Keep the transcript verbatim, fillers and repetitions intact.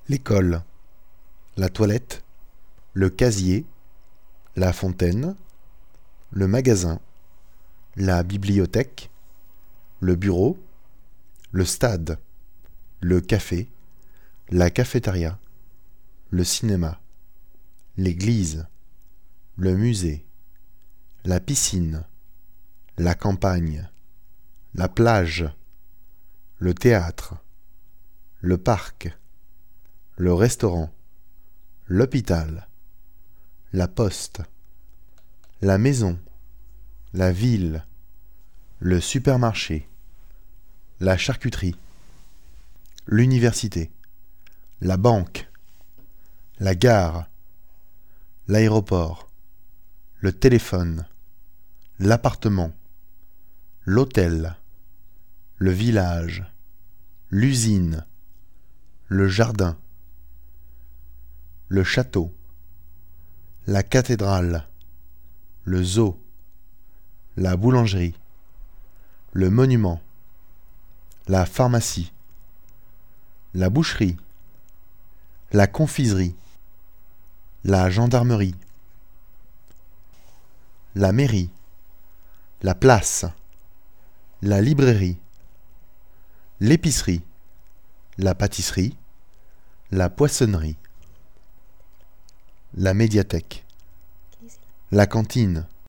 l'école, la toilette, le casier, la fontaine, le magasin, la bibliothèque, le bureau, le stade, le café, la cafétéria, le cinéma, l'église, le musée, la piscine, la campagne, la plage, le théâtre, le parc, le restaurant, l'hôpital, la poste, la maison, la ville, le supermarché, la charcuterie, l'université, la banque, la gare, l'aéroport, le téléphone, l'appartement, l'hôtel, le village, l'usine, le jardin, le château, la cathédrale, le zoo, la boulangerie, le monument, la pharmacie, la boucherie, la confiserie, la gendarmerie, la mairie, la place, la librairie, l'épicerie, la pâtisserie, la poissonnerie, la médiathèque, la cantine,